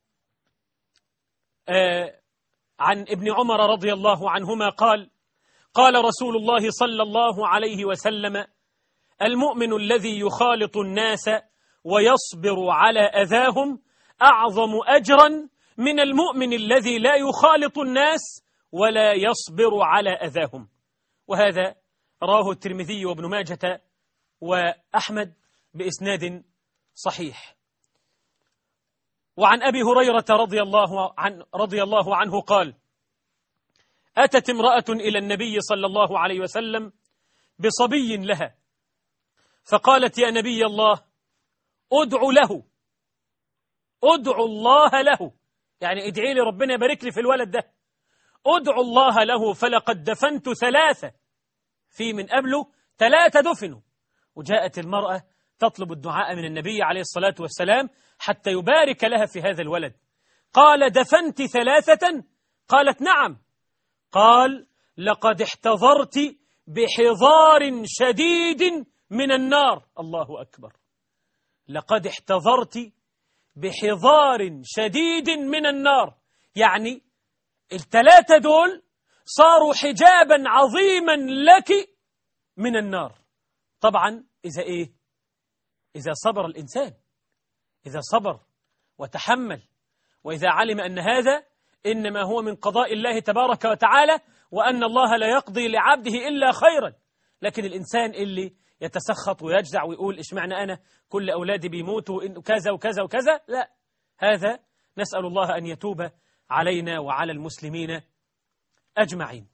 آه عن ابن عمر رضي الله عنهما قال قال رسول الله صلى الله عليه وسلم المؤمن الذي يخالط الناس ويصبر على أذاهم أعظم أجرا من المؤمن الذي لا يخالط الناس ولا يصبر على أذاهم. وهذا رواه الترمذي وابن ماجة وأحمد بإسناد صحيح. وعن أبي هريرة رضي الله عن رضي الله عنه قال أتت امرأة إلى النبي صلى الله عليه وسلم بصبي لها فقالت يا نبي الله أدعو له أدعو الله له، يعني ادعي لي ربنا يبارك لي في الولد ده. أدعو الله له فلقد دفنت ثلاثة، في من قبله ثلاثة دفنوا. وجاءت المرأة تطلب الدعاء من النبي عليه الصلاة والسلام حتى يبارك لها في هذا الولد. قال دفنت ثلاثة؟ قالت نعم. قال لقد احتضرت بحضار شديد من النار. الله أكبر. لقد احتضرت بحضار شديد من النار، يعني الثلاثة دول صاروا حجابا عظيما لك من النار. طبعا إذا إيه؟ إذا صبر الإنسان، إذا صبر وتحمل، وإذا علم أن هذا إنما هو من قضاء الله تبارك وتعالى، وأن الله لا يقضي لعبده إلا خيرا. لكن الإنسان اللي يتسخط ويجزع ويقول إيش معنى أنا كل أولادي بيموتوا كذا وكذا وكذا، لا، هذا نسأل الله أن يتوب علينا وعلى المسلمين أجمعين.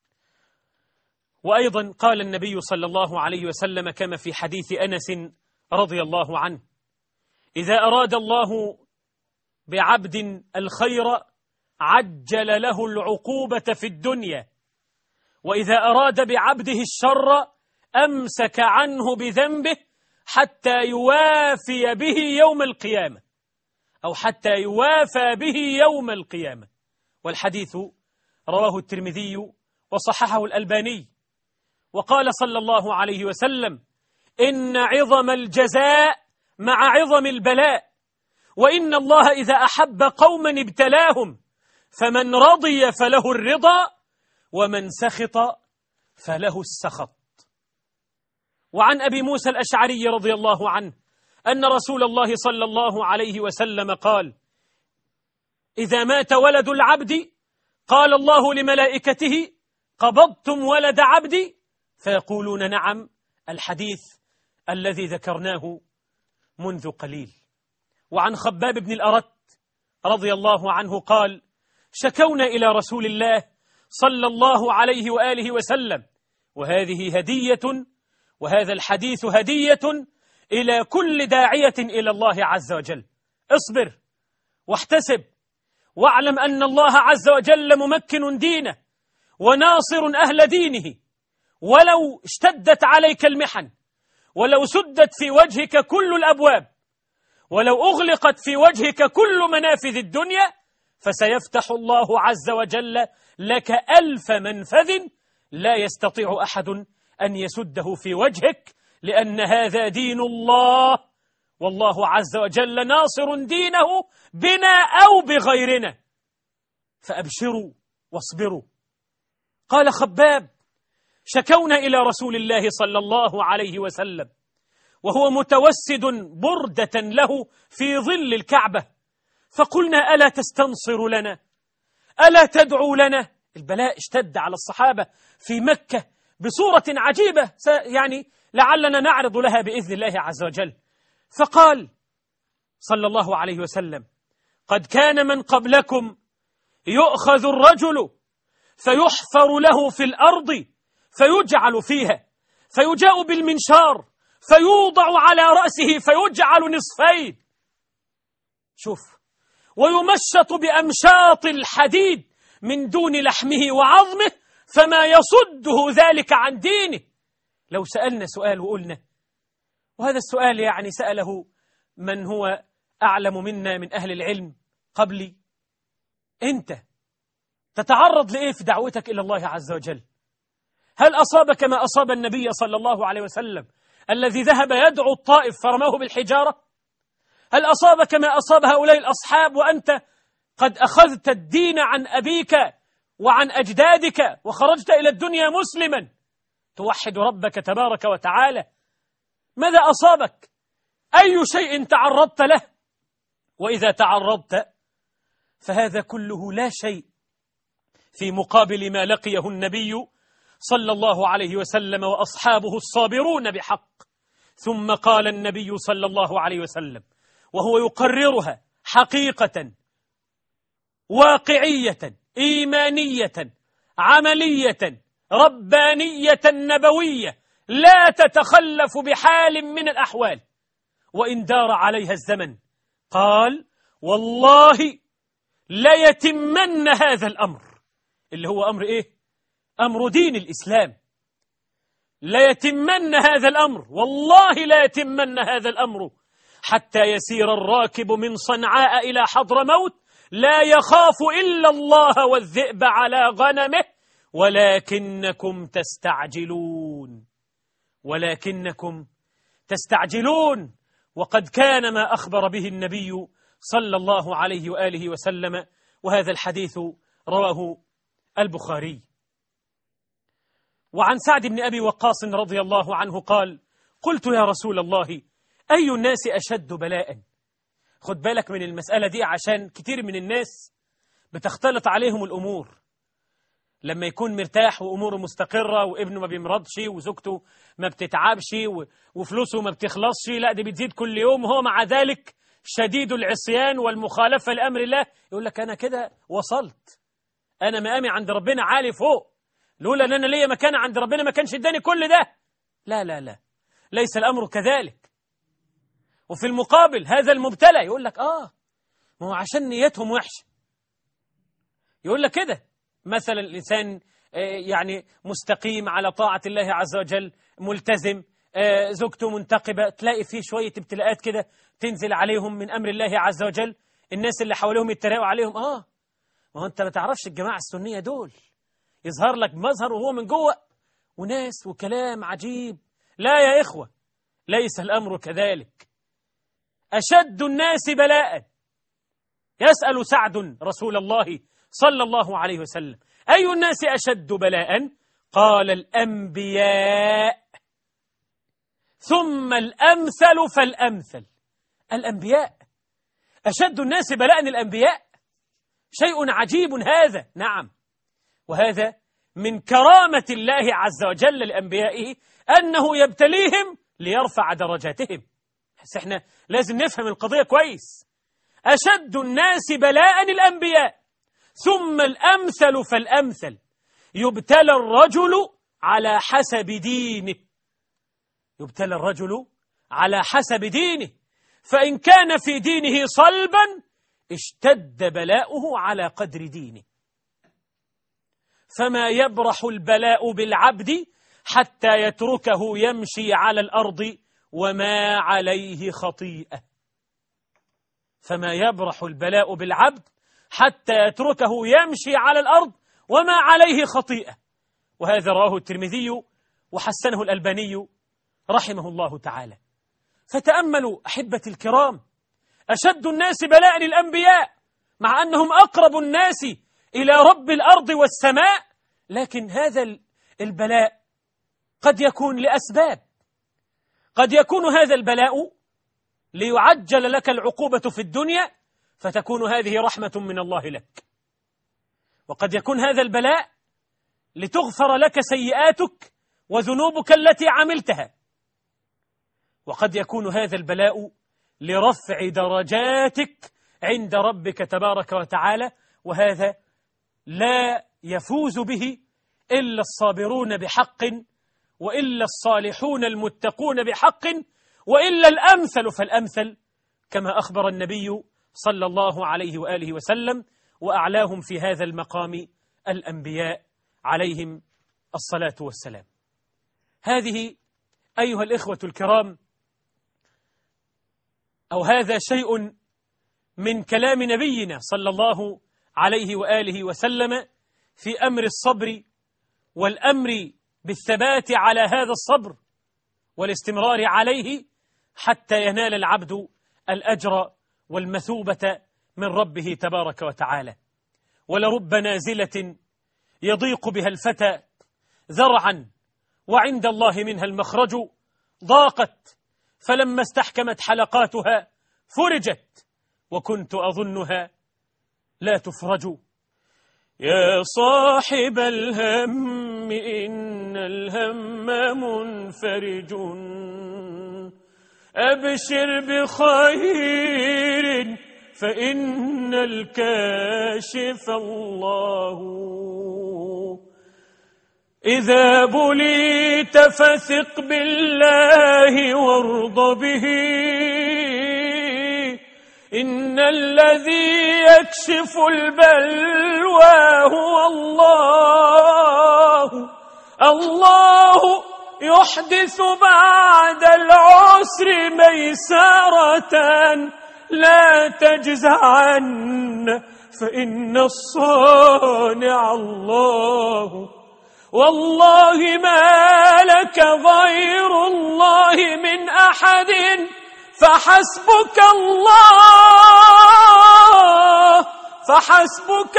وأيضا قال النبي صلى الله عليه وسلم كما في حديث أنس رضي الله عنه إذا أراد الله بعبد الخير عجل له العقوبة في الدنيا، وإذا أراد بعبده الشر أمسك عنه بذنبه حتى يوافي به يوم القيامة، أو حتى يوافى به يوم القيامة. والحديث رواه الترمذي وصححه الألباني. وقال صلى الله عليه وسلم إن عظم الجزاء مع عظم البلاء، وإن الله إذا أحب قوما ابتلاهم، فمن رضي فله الرضا ومن سخط فله السخط. وعن أبي موسى الأشعري رضي الله عنه أن رسول الله صلى الله عليه وسلم قال إذا مات ولد العبد قال الله لملائكته قبضتم ولد عبدي؟ فيقولون نعم، الحديث الذي ذكرناه منذ قليل. وعن خباب بن الأرت رضي الله عنه قال شكونا إلى رسول الله صلى الله عليه وآله وسلم، وهذه هدية، وهذا الحديث هدية إلى كل داعية إلى الله عز وجل: اصبر واحتسب، واعلم أن الله عز وجل ممكن دينه وناصر أهل دينه، ولو اشتدت عليك المحن، ولو سدت في وجهك كل الأبواب، ولو أغلقت في وجهك كل منافذ الدنيا، فسيفتح الله عز وجل لك ألف منفذ لا يستطيع أحد أن يسده في وجهك، لأن هذا دين الله، والله عز وجل ناصر دينه بنا أو بغيرنا، فأبشروا واصبروا. قال خباب: شكونا إلى رسول الله صلى الله عليه وسلم وهو متوسد بردة له في ظل الكعبة، فقلنا: ألا تستنصر لنا؟ ألا تدعو لنا؟ البلاء اشتد على الصحابة في مكة بصورة عجيبة، يعني لعلنا نعرض لها بإذن الله عز وجل. فقال صلى الله عليه وسلم: قد كان من قبلكم يؤخذ الرجل فيحفر له في الأرض فيجعل فيها، فيجاء بالمنشار فيوضع على رأسه فيجعل نصفين، شوف، ويمشط بأمشاط الحديد من دون لحمه وعظمه، فما يصده ذلك عن دينه. لو سألنا سؤال وقلنا، وهذا السؤال يعني سأله من هو أعلم منا من أهل العلم قبلي: أنت تتعرض لإيه في دعوتك إلى الله عز وجل؟ هل أصابك ما أصاب النبي صلى الله عليه وسلم الذي ذهب يدعو الطائف فرماه بالحجارة؟ هل أصابك ما أصاب هؤلاء الأصحاب وأنت قد أخذت الدين عن أبيك وعن أجدادك وخرجت إلى الدنيا مسلما توحد ربك تبارك وتعالى؟ ماذا أصابك؟ أي شيء تعرضت له؟ وإذا تعرضت فهذا كله لا شيء في مقابل ما لقيه النبي صلى الله عليه وسلم وأصحابه الصابرون بحق. ثم قال النبي صلى الله عليه وسلم وهو يقررها حقيقة واقعية إيمانية عملية ربانية نبوية لا تتخلف بحال من الأحوال وإن دار عليها الزمن، قال: والله ليتمن هذا الأمر، اللي هو أمر إيه؟ أمر دين الإسلام. ليتمن هذا الأمر، والله لا يتمن هذا الأمر حتى يسير الراكب من صنعاء إلى حضرموت لا يخاف إلا الله والذئب على غنمه، ولكنكم تستعجلون ولكنكم تستعجلون وقد كان ما أخبر به النبي صلى الله عليه وآله وسلم، وهذا الحديث رواه البخاري. وعن سعد بن أبي وقاص رضي الله عنه قال: قلت يا رسول الله أي الناس أشد بلاء؟ خد بالك من المسألة دي عشان كتير من الناس بتختلط عليهم الأمور، لما يكون مرتاح وأموره مستقرة وابنه ما بيمرضش وزوجته ما بتتعبش وفلوسه ما بتخلصش، لا دي بتزيد كل يوم، وهو مع ذلك شديد العصيان والمخالفة لأمر الله، يقول لك أنا كده وصلت، أنا مقامي عند ربنا عالي فوق، لولا أن أنا ليا مكان عند ربنا ما كانش اداني كل ده. لا لا لا، ليس الأمر كذلك. وفي المقابل هذا المبتلى يقول لك آه ما هو عشان نيتهم وحشة، يقول لك كده مثلا الإنسان يعني مستقيم على طاعة الله عز وجل ملتزم، زوجته منتقبة، تلاقي فيه شوية ابتلاءات كده تنزل عليهم من أمر الله عز وجل، الناس اللي حواليهم يتريقوا عليهم، آه ما هو أنت ما تعرفش الجماعة السنية دول، يظهر لك مظهر وهو من جوه وناس وكلام عجيب. لا يا إخوة، ليس الأمر كذلك. أشد الناس بلاء، يسأل سعد رسول الله صلى الله عليه وسلم أي الناس أشد بلاء؟ قال: الأنبياء ثم الأمثل فالأمثل. الأنبياء أشد الناس بلاء، الأنبياء شيء عجيب هذا. نعم، وهذا من كرامة الله عز وجل لأنبيائه أنه يبتليهم ليرفع درجاتهم. بس احنا لازم نفهم القضية كويس. أشد الناس بلاء الأنبياء ثم الأمثل فالأمثل، يبتلى الرجل على حسب دينه، يبتلى الرجل على حسب دينه، فإن كان في دينه صلبا اشتد بلاؤه على قدر دينه. فما يبرح البلاء بالعبد حتى يتركه يمشي على الأرض وما عليه خطيئة. فما يبرح البلاء بالعبد حتى يتركه يمشي على الأرض وما عليه خطيئة. وهذا رواه الترمذي وحسنه الألباني رحمه الله تعالى. فتأملوا أحبتي الكرام، أشد الناس بلاء الأنبياء مع أنهم أقرب الناس إلى رب الأرض والسماء، لكن هذا البلاء قد يكون لأسباب. قد يكون هذا البلاء ليعجل لك العقوبة في الدنيا فتكون هذه رحمة من الله لك، وقد يكون هذا البلاء لتغفر لك سيئاتك وذنوبك التي عملتها، وقد يكون هذا البلاء لرفع درجاتك عند ربك تبارك وتعالى، وهذا لا يفوز به إلا الصابرون بحق، وإلا الصالحون المتقون بحق، وإلا الأمثل فالأمثل، كما أخبر النبي صلى الله عليه وآله وسلم، وأعلاهم في هذا المقام الأنبياء عليهم الصلاة والسلام. هذه أيها الإخوة الكرام، أو هذا شيء من كلام نبينا صلى الله عليه وآله وسلم في أمر الصبر والأمر بالثبات على هذا الصبر والاستمرار عليه حتى ينال العبد الأجر والمثوبة من ربه تبارك وتعالى. ولرب نازلة يضيق بها الفتى ذرعا وعند الله منها المخرج، ضاقت فلما استحكمت حلقاتها فرجت وكنت أظنها لا تفرج. يا صاحب الهم إن الهم منفرج، أبشر بخير فإن الكاشف الله. إذا بليت فثق بالله وارض به، إن الذي يكشف البلوى هو الله. الله يحدث بعد العسر ميسرة، لا تجزعن فإن الصانع الله. والله ما لك غير الله من أحد، فحسبك الله، فحسبك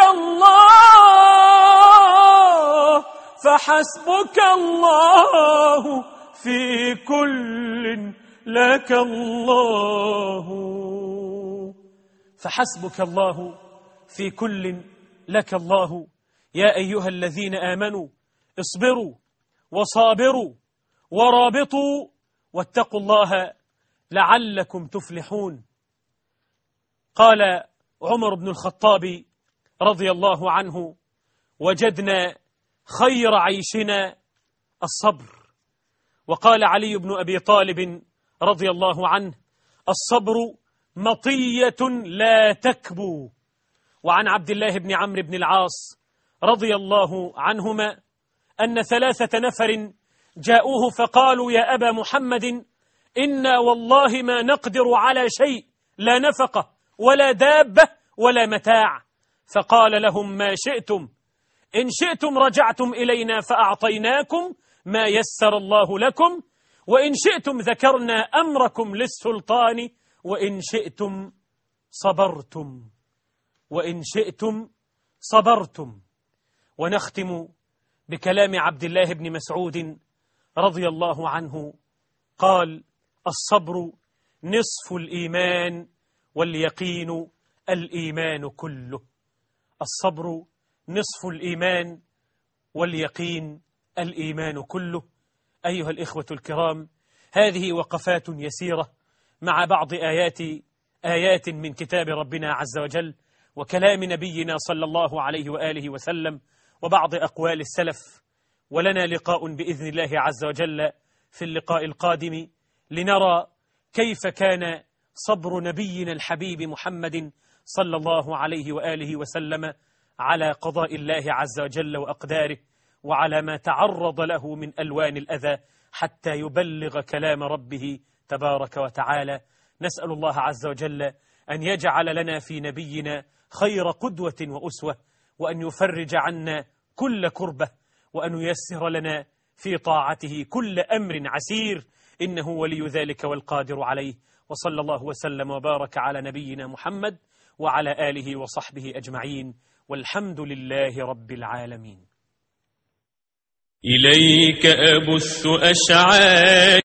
الله، فحسبك الله في كل لك الله. فحسبك الله في كل لك الله. يا أيها الذين آمنوا اصبروا وصابروا ورابطوا واتقوا الله لعلكم تفلحون. قال عمر بن الخطاب رضي الله عنه: وجدنا خير عيشنا الصبر. وقال علي بن أبي طالب رضي الله عنه: الصبر مطية لا تكبو. وعن عبد الله بن عمرو بن العاص رضي الله عنهما أن ثلاثة نفر جاءوه فقالوا: يا أبا محمد، إنا والله ما نقدر على شيء، لا نفقة ولا دابة ولا متاع. فقال لهم: ما شئتم، إن شئتم رجعتم إلينا فأعطيناكم ما يسر الله لكم، وإن شئتم ذكرنا أمركم للسلطان، وإن شئتم صبرتم، وإن شئتم صبرتم. ونختم بكلام عبد الله بن مسعود رضي الله عنه قال: الصبر نصف الإيمان واليقين الإيمان كله. الصبر نصف الإيمان واليقين الإيمان كله. أيها الإخوة الكرام، هذه وقفات يسيرة مع بعض آيات آيات من كتاب ربنا عز وجل وكلام نبينا صلى الله عليه وآله وسلم وبعض أقوال السلف. ولنا لقاء بإذن الله عز وجل في اللقاء القادم لنرى كيف كان صبر نبينا الحبيب محمد صلى الله عليه وآله وسلم على قضاء الله عز وجل وأقداره، وعلى ما تعرض له من ألوان الأذى حتى يبلغ كلام ربه تبارك وتعالى. نسأل الله عز وجل أن يجعل لنا في نبينا خير قدوة وأسوة، وأن يفرج عنا كل كربة، وأن ييسر لنا في طاعته كل أمر عسير، إنه ولي ذلك والقادر عليه. وصلى الله وسلم وبارك على نبينا محمد وعلى آله وصحبه أجمعين، والحمد لله رب العالمين. إليك أبث أشعاري